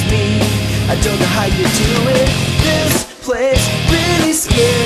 me. I don't know how you do it. This place really scares